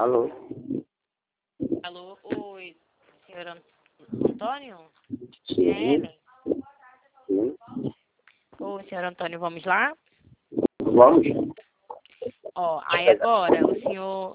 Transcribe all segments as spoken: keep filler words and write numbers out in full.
Alô? Alô, oi, senhor An- Antônio? Sim. É Ellen. Sim. Oi, senhor Antônio, vamos lá? Vamos? Ó, aí agora o senhor...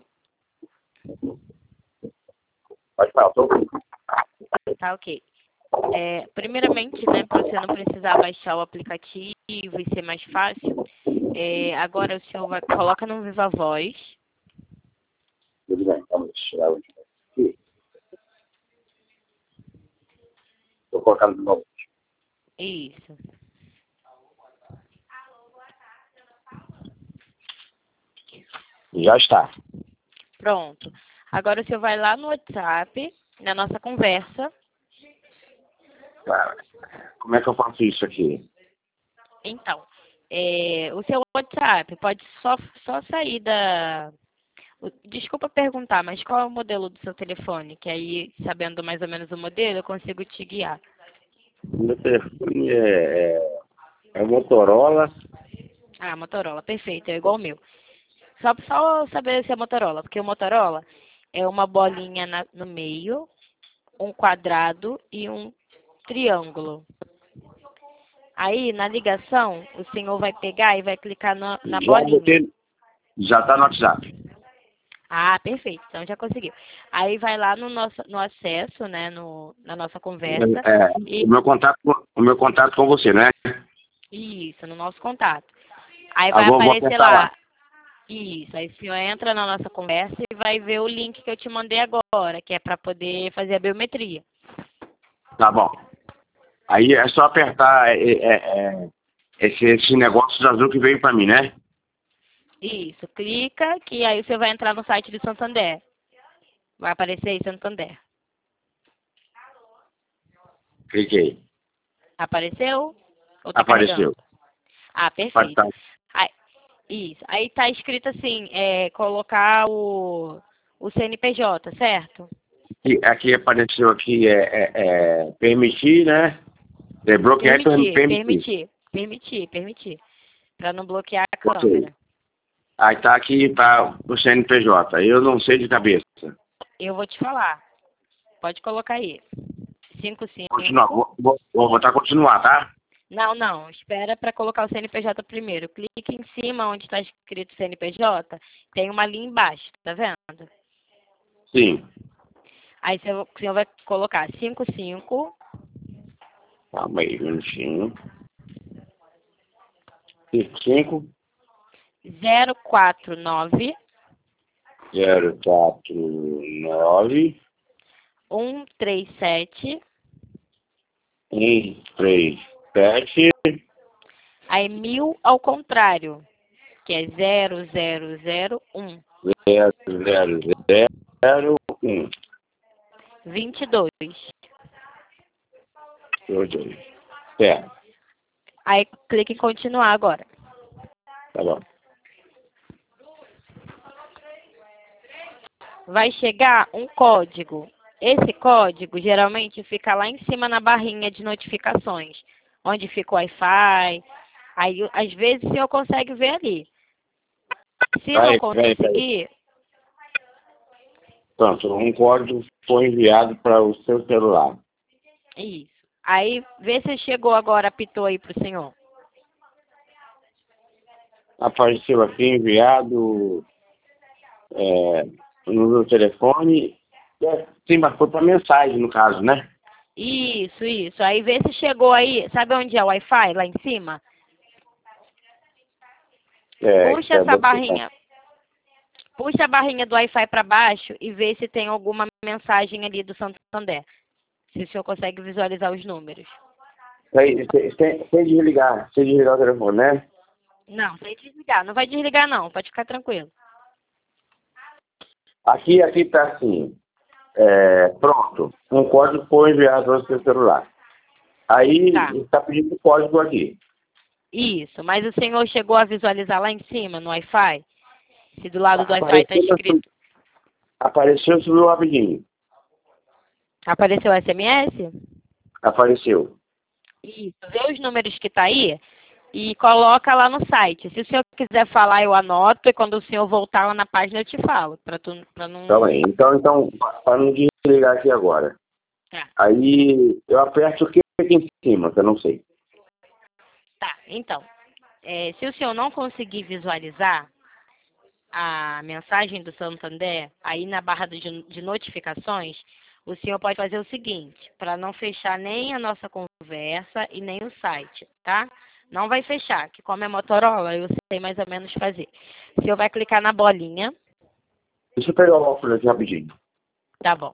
Pode falar, tô... Tá ok. É, primeiramente, né, para você não precisar baixar o aplicativo e ser mais fácil, é, agora o senhor vai, coloca no Viva Voz. Tudo bem, vamos tirar o aqui. Estou colocando de novo. Isso. Já está. Pronto. Agora o senhor vai lá no WhatsApp, na nossa conversa. Claro. Como é que eu faço isso aqui? Então, é, o seu WhatsApp pode só, só sair da... o- Desculpa perguntar, mas qual é o modelo do seu telefone? Que aí, sabendo mais ou menos o modelo, eu consigo te guiar. O meu telefone é, é, é o Motorola. Ah, Motorola, perfeito, é igual o meu. Só só saber se é Motorola, porque o Motorola é uma bolinha na- no meio, um quadrado e um triângulo. Aí, na ligação, o senhor vai pegar e vai clicar na, na Já bolinha. botei, já está no WhatsApp. Ah, perfeito. Então já conseguiu. Aí vai lá no nosso no acesso, né, no, na nossa conversa É, e o meu contato, com- o meu contato com você, né? isso, no nosso contato. Aí Ah, vai vou, vou aparecer apertar lá. lá. Isso, aí o senhor entra na nossa conversa e vai ver o link que eu te mandei agora, que é para poder fazer a biometria. Tá bom. Aí é só apertar é, é, é, esse, esse negócio azul que veio para mim, né? Isso, clica que aí você vai entrar no site do Santander. Vai aparecer aí Santander. Cliquei. Apareceu? Ou tá Apareceu. carregando? Ah, Pode perfeito. estar. Aí, isso. Aí tá escrito assim, é, colocar o, o C N P J, certo? Aqui, aqui apareceu aqui é, é, é, permitir, né? É, bloquear e per- Permitir, permitir. permitir, permitir, permitir. Pra não bloquear a Ok. câmera. Aí tá aqui para o C N P J. Eu não sei de cabeça. Eu vou te falar. Pode colocar aí. Cinco Continuar. cinco. Vou, vou, vou botar continuar, tá? Não, não. Espera para colocar o C N P J primeiro. Clique em cima onde está escrito C N P J. Tem uma linha embaixo, tá vendo? Sim. Aí você, o senhor vai colocar cinco cinco Calma aí, um minutinho. cinco, zero quatro nove zero, quatro, nove, um três sete. um, três, sete, Aí mil ao contrário, que é zero zero zero um zero, zero, zero, um. vinte e dois. Dois, dois. Certo. Aí clique em continuar agora. Tá bom. Vai chegar um código. Esse código geralmente fica lá em cima na barrinha de notificações, onde fica o Wi-Fi. Aí às vezes o senhor consegue ver ali. Se não Vai, vai, vai. conseguir, Pronto, um código foi enviado para o seu celular. isso. Aí vê se chegou agora, apitou aí pro senhor. Apareceu aqui enviado é, no meu telefone. É, sim, mas foi para mensagem, no caso, né? Isso, isso. Aí vê se chegou aí. Sabe onde é o Wi-Fi? Lá em cima? É, Puxa que é essa você. barrinha. Puxa a barrinha do Wi-Fi para baixo e vê se tem alguma mensagem ali do Santander. Se o senhor consegue visualizar os números. Sem, sem, sem sem desligar, sem desligar o telefone, né? Não, sem desligar. Não vai desligar não, pode ficar tranquilo. Aqui, aqui está assim. É, pronto, um código foi enviado para o seu celular. Tá. Aí está pedindo o código aqui. Isso, mas o senhor chegou a visualizar lá em cima, no Wi-Fi? Se do lado do Wi-Fi está Apareceu, escrito... apareceu, subiu rapidinho. Apareceu o S M S? Apareceu. Isso. Vê os números que tá aí. e coloca lá no site. Se o senhor quiser falar, eu anoto, e quando o senhor voltar lá na página, eu te falo, para tu, pra não... Tá bem. Então, então para não desligar aqui agora. Tá. Aí eu aperto o que aqui em cima, que eu não sei. Tá, então, é, se o senhor não conseguir visualizar a mensagem do Santander, aí na barra de, de notificações, o senhor pode fazer o seguinte, para não fechar nem a nossa conversa e nem o site, tá? Não vai fechar, que como é Motorola, eu sei mais ou menos fazer. O senhor vai clicar na bolinha. Deixa eu pegar o óculos aqui rapidinho. Tá bom.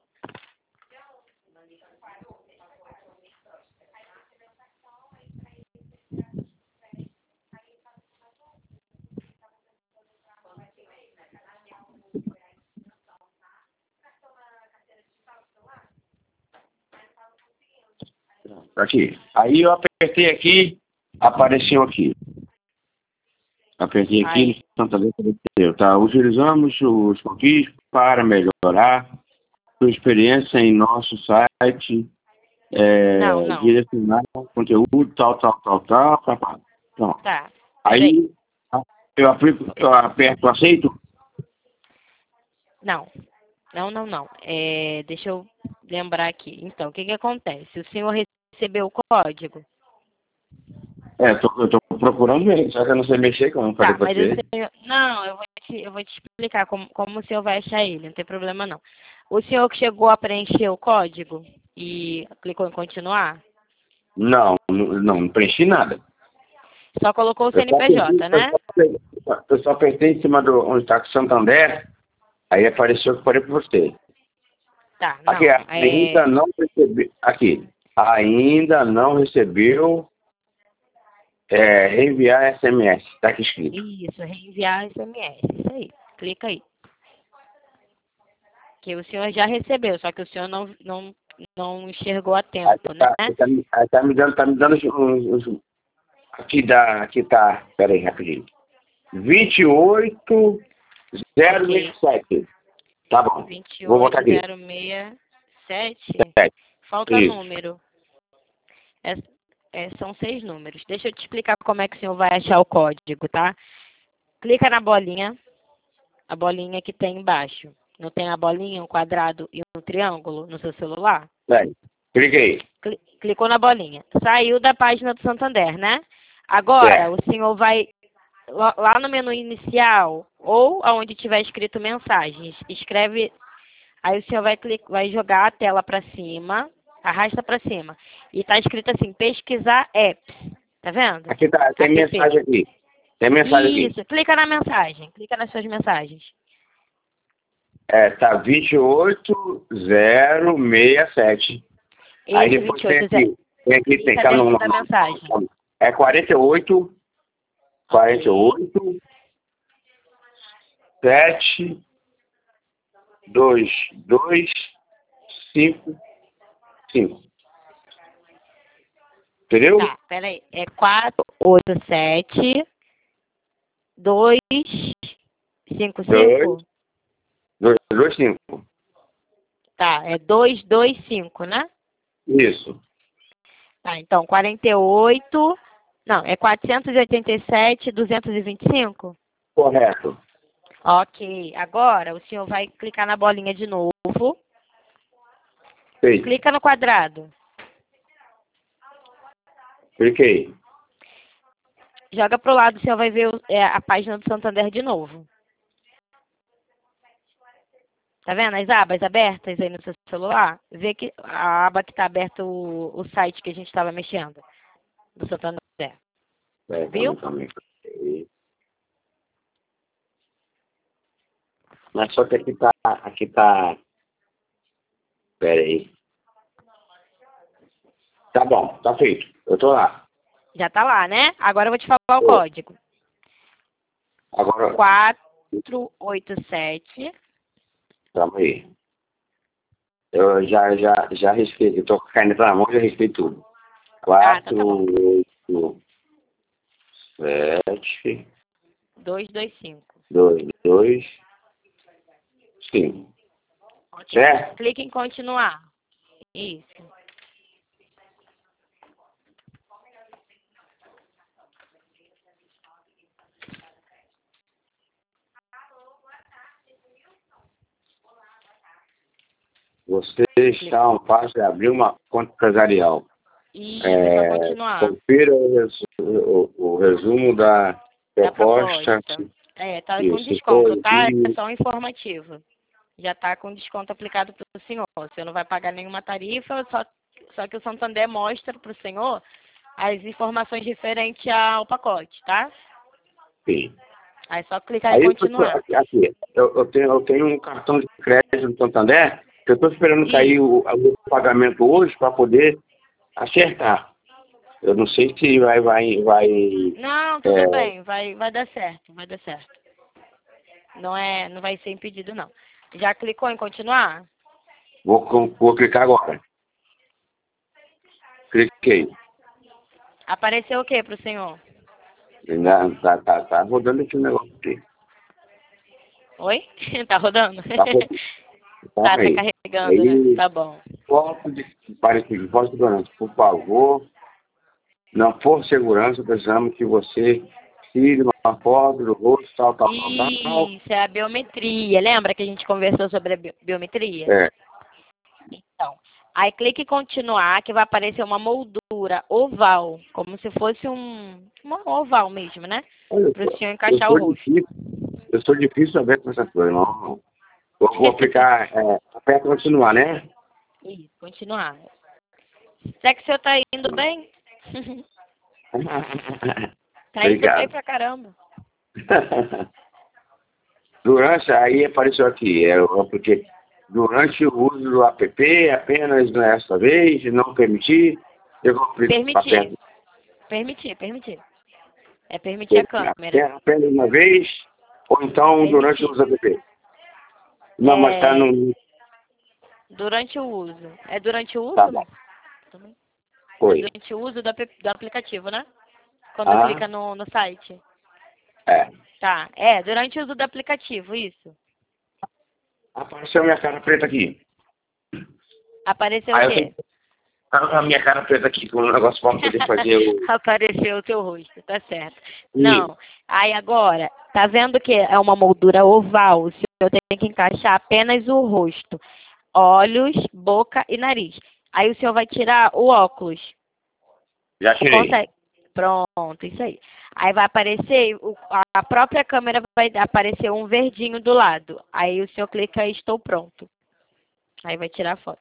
Aqui. Aí eu apertei aqui, apareceu aqui. Apertei aqui Aí. no Santander apareceu. Tá? Utilizamos os cookies para melhorar sua experiência em nosso site, Não, é, não. direcionar conteúdo, tal, tal, tal, tal, tal, tal. Pronto. Tá. Aí eu, aplico, eu aperto aceito. Não. Não, não, não. É, deixa eu lembrar aqui. Então, o que que acontece? O senhor recebeu o código? É, tô, eu tô procurando ele, só que eu não sei mexer, como eu falei Tá, pra mas o você. senhor... Não, eu vou te, eu vou te explicar como, como o senhor vai achar ele, não tem problema não. O senhor que chegou a preencher o código e clicou em continuar, Não, não, não, não preenchi nada. só colocou o Eu só, apertei, C N P J, eu, né? só apertei, eu só apertei em cima do onde está com Santander, aí apareceu que eu falei pra você. Tá, Aqui, não. É... ainda não recebeu. Aqui, ainda não recebeu é, reenviar S M S. Está aqui escrito. Isso, reenviar S M S, isso aí. Clica aí. Que o senhor já recebeu, só que o senhor não, não, não enxergou a Aí tempo, né? tá, tá, me- aí tá me dando, tá me dando os, os- aqui dá, aqui tá, pera aí, rapidinho. vinte e oito zero Ok. sete. Tá bom. vinte e Vou botar oito aqui. zero seis sete. Sete. Falta Isso. número. É, é, são seis números. Deixa eu te explicar como é que o senhor vai achar o código, tá? Clica na bolinha, a bolinha que tem embaixo. Não tem a bolinha, um quadrado e um triângulo no seu celular? Sete. Cliquei. Cli- Clicou na bolinha. Saiu da página do Santander, né? Agora, Certo. o senhor vai lá lá no menu inicial ou aonde tiver escrito mensagens, escreve. Aí o senhor vai, clicar, vai jogar a tela para cima, arrasta para cima. E está escrito assim, pesquisar apps. Tá vendo? Aqui tá, tem App. mensagem aqui. Tem mensagem aqui. Isso, clica na mensagem. Clica nas suas mensagens. É, tá vinte e oito zero seis sete. Aí Esse depois vinte e tem oito Zé, aqui, tem aqui, tem, clica tá no, dentro no, da mensagem. no- é quarenta e oito, quarenta e Ok. oito, sete, dois, dois, cinco, cinco. Entendeu? Tá, peraí. É quatro oito sete dois cinco Dois, cinco. dois, dois, cinco. Tá, é dois dois cinco, né? Isso. Tá, então quarenta e oito. Não, é quatrocentos e oitenta e sete, duzentos e vinte e cinco? Correto. Ok. Agora o senhor vai clicar na bolinha de novo. Feito. Clica no quadrado. Cliquei. Joga pro lado, o senhor vai ver o- é, a página do Santander de novo. Tá vendo as abas abertas aí no seu celular? Vê que a aba que está aberta, o, o site que a gente estava mexendo, do Santander. É, Viu? calma, calma aí. Mas só que aqui tá, aqui tá, pera aí. Tá bom, tá feito. Eu tô lá. Já tá lá, né? Agora eu vou te falar o Tô. código. Agora, quatro oito sete. calma aí. Eu já, já, já risquei. Eu tô com a caneta na mão e já risquei tudo. Ah, então tá bom. Quatro, oito, sete, dois dois cinco. dois, dois, cinco. Ok. Certo? Clique em continuar. Isso. Você está a um passo de abrir uma conta empresarial. Isso, é, é para continuar. Confira o, resu o, o resumo da proposta. Da proposta. É, tá com Isso, desconto, tá? foi, É só um informativo. Já tá com desconto aplicado para o senhor. Você não vai pagar nenhuma tarifa, só, só que o Santander mostra para o senhor as informações referentes ao pacote, tá? Sim. Aí é só clicar Aí, em continuar. Aqui, aqui eu, eu, tenho, eu tenho um cartão de crédito do Santander, que eu estou esperando Isso. cair o, o pagamento hoje para poder acertar. Eu não sei se vai... vai, vai Não, tudo é... bem, vai, vai dar certo, vai dar certo. Não, é, não vai ser impedido, não. Já clicou em continuar? Vou, vou clicar agora. Cliquei. Apareceu o que para o senhor? Ainda tá, tá, tá rodando aqui o negócio aqui. Oi? Tá rodando? Tá, rodando. Tá, Tá, tá aí. carregando, né? Aí, Tá bom. foto de parecido, foto de segurança. Por favor, não for segurança, precisamos que você tire uma foto do rosto, tal, tal, tal, tal. Isso, é a biometria. Lembra que a gente conversou sobre a bi- biometria? É. Então, aí clique em continuar, que vai aparecer uma moldura oval, como se fosse um, um oval mesmo, né? Para o senhor Eu encaixar o sou rosto. difícil, eu sou difícil a ver com essas coisas, não. não. Vou, vou aplicar, é, aperta continuar, né? Isso, continuar. Será que o senhor tá indo bem? Tá indo bem Obrigado. pra caramba. Durante, aí apareceu aqui, é, porque durante o uso do app, apenas nesta vez, não permitir, eu vou Permitir. Permitir, permitir. É permitir a câmera. apenas uma vez, ou então Permitir. durante o uso do app. Não, mas tá É, no... durante o uso. É durante o uso? Tá bom. Também. É Foi. durante o uso do, ap- do aplicativo, né? Quando Ah, clica no, no site. é. Tá, é, durante o uso do aplicativo, isso. Apareceu minha cara preta aqui. Apareceu o Aí eu quê? tenho a minha cara preta aqui com o negócio para poder fazer o... Apareceu o seu rosto, tá certo. Ih, Não, aí agora, tá vendo que é uma moldura oval? O senhor tem que encaixar apenas o rosto, olhos, boca e nariz. Aí o senhor vai tirar o óculos. já tirei. Consegue? Pronto, isso aí. Aí vai aparecer, o- a própria câmera vai aparecer um verdinho do lado. Aí o senhor clica e estou pronto. Aí vai tirar a foto.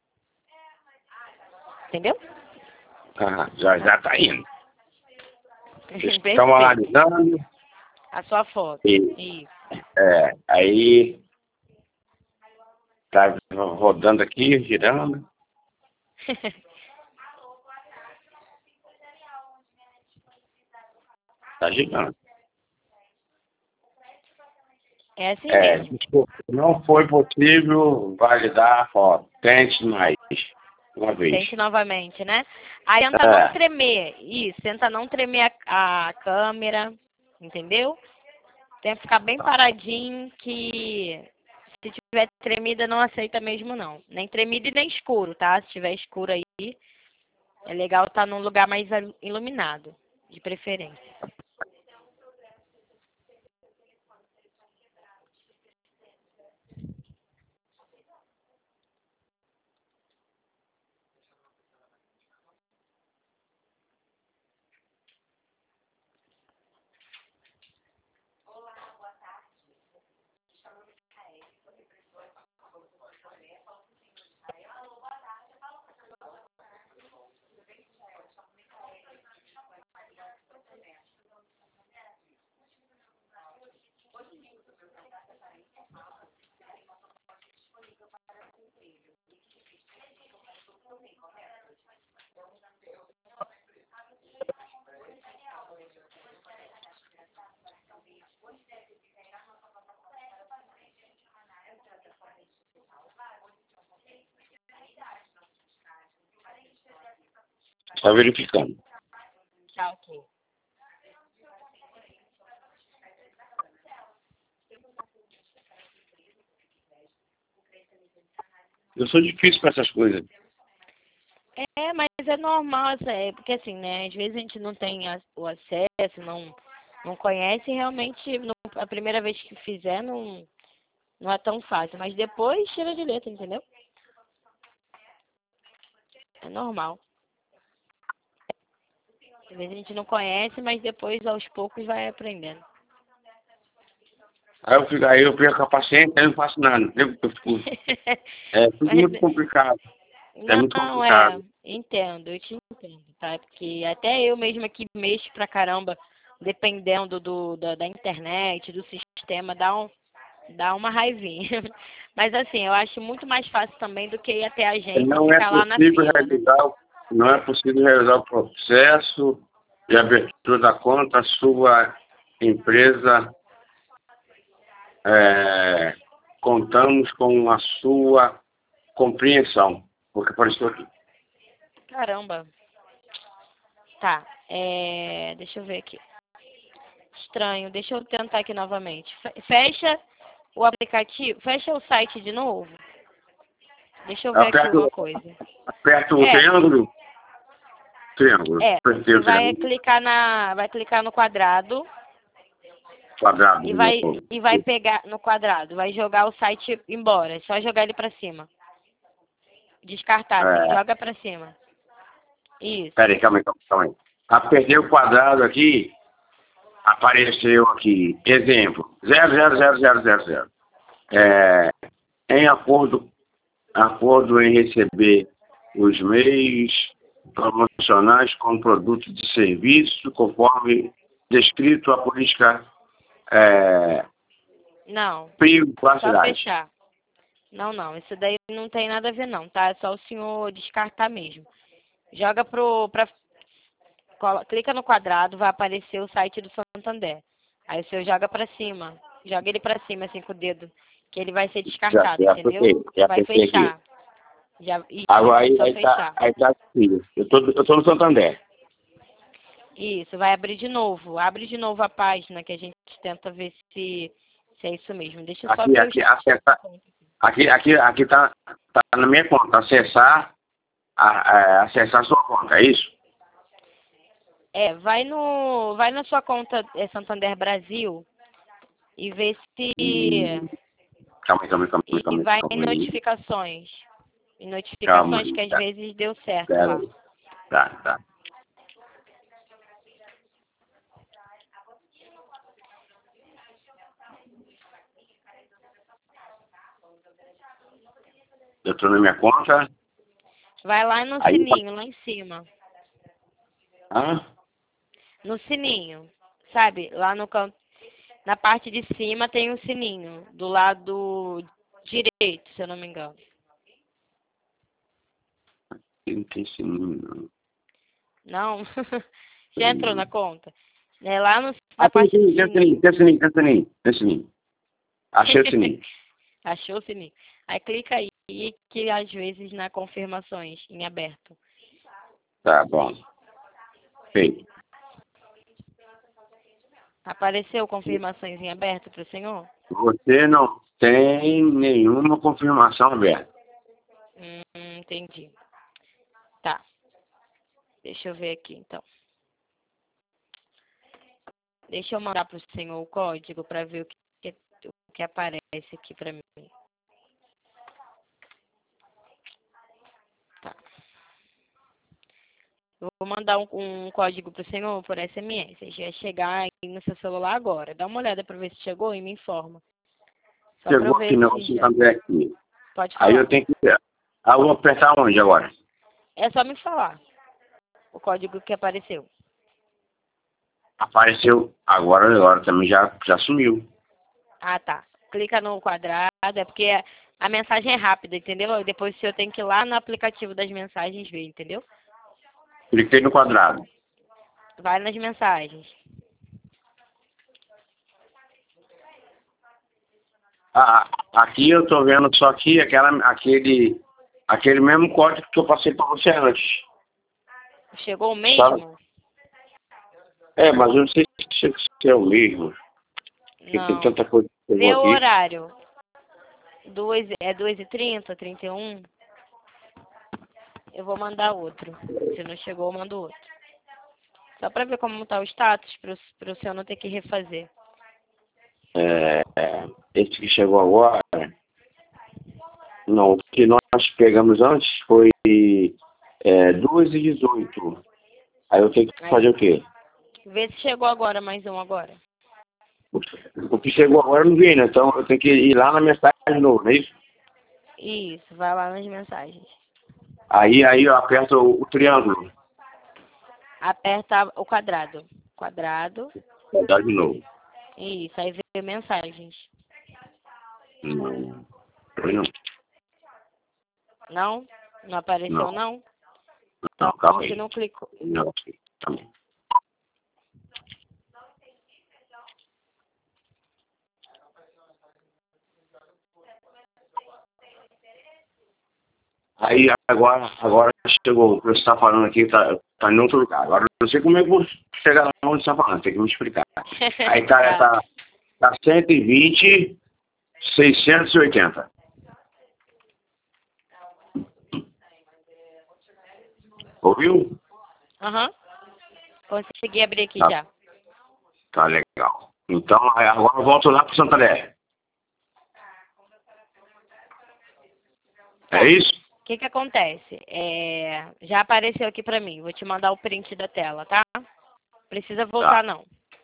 Entendeu? Ah, já, já tá indo. Estão Perfeito. analisando A sua foto. e Isso. é, aí tá rodando aqui, girando. Tá girando. É assim É, mesmo. desculpa, não foi possível validar a foto. Tente mais uma vez. Tente novamente, né? Aí tenta É. não tremer. Isso, tenta não tremer a, a câmera. Entendeu? Tem que ficar bem paradinho que se tiver tremida não aceita mesmo não. Nem tremido e nem escuro, tá? Se tiver escuro aí, é legal estar num lugar mais iluminado, de preferência. Tá verificando. Tá, ok. Eu sou difícil com essas coisas. É, mas é normal, é, porque assim, né? Às vezes a gente não tem a- o acesso, não, não conhece, e realmente no- a primeira vez que fizer não, não é tão fácil. Mas depois tira de letra, entendeu? É normal. Às vezes a gente não conhece, mas depois, aos poucos, vai aprendendo. Aí eu, fico, aí eu perco a paciência e não faço nada. Eu, eu fico, é tudo muito complicado. É muito Não, complicado. é, entendo, eu te entendo, tá? Porque até eu mesma que mexo pra caramba, dependendo do, da, da internet, do sistema, dá, um, dá uma raivinha. Mas assim, eu acho muito mais fácil também do que ir até a agência e Não é ficar lá na possível fila, né? realizar, o- não é possível realizar o processo de abertura da conta, a sua empresa, é, contamos com a sua compreensão, porque apareceu aqui. Caramba. Tá, é, deixa eu ver aqui. Estranho, deixa eu tentar aqui novamente. Fe- Fecha o aplicativo, fecha o site de novo. Deixa eu ver aqui uma Aperto, coisa. aperto o É, triângulo, triângulo, é, apertei você o vai triângulo, clicar na, vai clicar no quadrado quadrado e de vai novo. e vai pegar no quadrado, vai jogar o site embora, é só jogar ele pra cima. Descartar assim, É, joga pra cima. Isso. peraí, calma aí, calma aí. calma aí. Apertei o quadrado aqui, apareceu aqui, exemplo, zero zero zero zero zero zero. É, em acordo, acordo em receber os meios promocionais com produtos de serviço, conforme descrito a política é, Não, só privacidade. fechar. Não, não, isso daí não tem nada a ver não, tá? É só o senhor descartar mesmo. Joga pro pra, cola- clica no quadrado, vai aparecer o site do Santander. Aí o senhor joga pra cima. Joga ele pra cima assim com o dedo, que ele vai ser Já, descartado, já apertei, entendeu? já Vai apertei aqui. fechar. Já, isso, Agora é aí, só aí tá, fechar. aí tá aqui. Eu tô, eu tô no Santander. Isso, vai abrir de novo. Abre de novo a página que a gente tenta ver se, se é isso mesmo. Deixa eu só Aqui, ver os aqui, acessar, aqui, aqui, aqui tá, tá na minha conta. Acessar, a, a, acessar sua conta, é isso? É, vai no, vai na sua conta é, Santander Brasil e vê se Hum, calma aí, calma aí, calma aí, e, e calma aí, vai em calma aí. notificações. Em Calma notificações aí, que às tá, vezes deu certo tá, lá. tá, tá. Eu tô na minha conta. Vai lá no Aí, sininho, lá em cima. ah, No sininho, sabe? Lá no canto, na parte de cima tem um sininho, do lado direito, se eu não me engano. não tem sininho, não. Não? Já entrou na conta? É lá no, Ah, na tem parte do sininho, tem sininho, sininho. tem sininho, tem sininho, tem sininho. Achei o sininho. Achou o sininho? Aí clica aí que às vezes na confirmações em aberto. Tá bom. Feito. Apareceu confirmações em aberto para o senhor? Você não tem nenhuma confirmação aberta. Hum, entendi. Tá. Deixa eu ver aqui então. Deixa eu mandar para o senhor o código para ver o que, o que aparece aqui para mim. Tá. Eu vou mandar um, um código para o senhor por S M S. Ele vai chegar aí no seu celular agora. Dá uma olhada para ver se chegou e me informa. Só para eu Chegou aqui ver não, se você já. tá vendo aqui. Pode Aí eu falar. tenho que ver. Ah, eu vou apertar onde agora? É só me falar o código que apareceu. Apareceu agora, agora também já, já sumiu. Ah, tá. Clica no quadrado, é porque a mensagem é rápida, entendeu? Depois o senhor tem que ir lá no aplicativo das mensagens ver, entendeu? Cliquei no quadrado. Vai nas mensagens. Ah, aqui eu tô vendo só aqui aquela, aquele, aquele mesmo código que eu passei para você antes. Chegou o Sabe? mesmo? É, mas eu não sei se, se é o mesmo. Porque tem Não. tanta coisa que chegou Vê o aqui. horário. Duas, é duas e trinta, trinta e um? Eu vou mandar outro. Se não chegou, eu mando outro. Só para ver como tá o status, para o senhor não ter que refazer. É, é, esse que chegou agora, não, o que nós pegamos antes foi É duas e dezoito. Aí eu tenho que fazer o quê? Vê se chegou agora, mais um agora. O que chegou agora não vem, né? Então eu tenho que ir lá na mensagem de novo, não é isso? Isso, vai lá nas mensagens. Aí, aí eu aperto o, o triângulo. Aperta o quadrado. Quadrado. Vou dar de novo. Isso, aí vê mensagens. Não. Foi não. Não? Não apareceu, Não. não? Não, calma Você aí. não clicou. Não, ok. Tá bom. Aí agora, agora chegou, o que você está falando aqui tá, tá em outro lugar. Agora eu não sei como é que eu vou chegar lá onde você está falando, tem que me explicar. Aí tá, tá, tá cento e vinte, seiscentos e oitenta. Ouviu? Aham. Uhum. Consegui abrir aqui Tá. já. Tá legal. Então aí agora eu volto lá para Santander. Tá. É isso? O que que acontece? É, já apareceu aqui pra mim. Vou te mandar o print da tela, tá? Precisa voltar, Tá. não.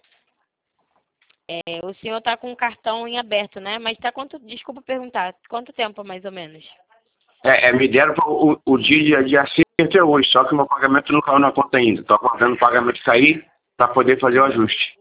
É, o senhor tá com o cartão em aberto, né? Mas tá quanto... Desculpa perguntar. Quanto tempo, mais ou menos? É, é, me deram pra, o, o dia de acerto é hoje, só que o meu pagamento não caiu na conta ainda. Estou aguardando o pagamento cair para poder fazer o ajuste.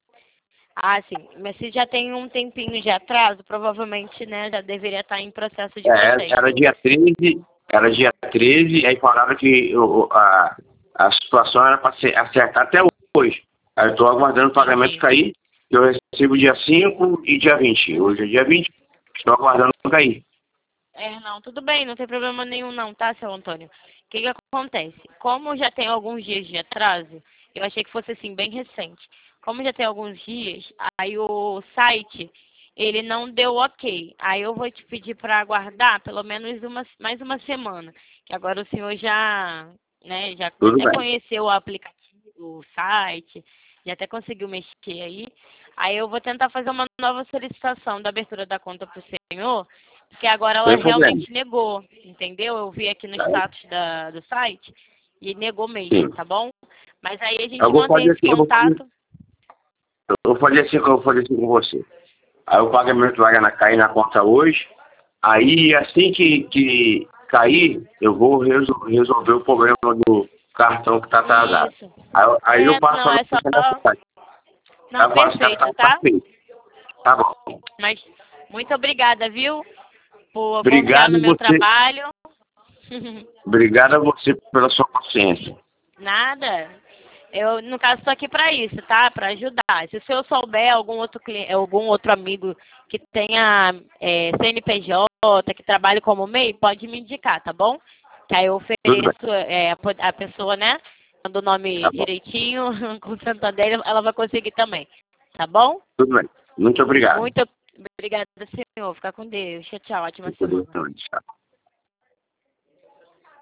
Ah, sim. Mas se já tem um tempinho de atraso, provavelmente, né, já deveria estar em processo de É, protesto. era dia treze, era dia treze, aí falaram que o, a, a situação era para acertar até hoje. Aí eu estou aguardando o pagamento Entendi. cair, que eu recebo dia cinco e dia vinte. Hoje é dia vinte, estou aguardando cair. É, não, tudo bem, não tem problema nenhum não, tá, seu Antônio? O que que acontece? Como já tem alguns dias de atraso, eu achei que fosse assim, bem recente. Como já tem alguns dias, aí o site, ele não deu ok. Aí eu vou te pedir para aguardar pelo menos uma, mais uma semana. Que agora o senhor já, né, já Tudo até bem. conheceu o aplicativo, o site, já até conseguiu mexer aí. Aí eu vou tentar fazer uma nova solicitação da abertura da conta para o senhor, porque agora ela Sem problema. realmente negou, entendeu? Eu vi aqui no Tá. status da, do site e negou mesmo, Sim. tá bom? Mas aí a Eu gente vou mantém fazer esse assim, eu vou fazer, contato. eu vou fazer assim, eu vou fazer assim com você. Aí o pagamento vai na- cair na conta hoje. Aí assim que, que cair, eu vou resol- resolver o problema do cartão que está atrasado. Isso. Aí, aí eu É, passo não, a é só... mensagem. Aí Não, eu faço, tá, tá, perfeito, tá tá? feito. Tá bom. Mas muito obrigada, viu? Por confiar Obrigado no a meu você. trabalho. Obrigado a você pela sua paciência. Nada. Eu, no caso, estou aqui para isso, tá? Para ajudar. Se o senhor souber algum outro cliente, algum outro amigo que tenha é, C N P J, que trabalhe como M E I, pode me indicar, tá bom? Que aí eu Tudo bem. ofereço é, a po- a pessoa, né? Dando o nome Tá bom. direitinho, com o Santander, ela vai conseguir também. Tá bom? Tudo bem. Muito obrigado. Muito obrigada, senhor. Fica com Deus. Tchau, tchau. Ótima Tudo semana. bem. Tchau.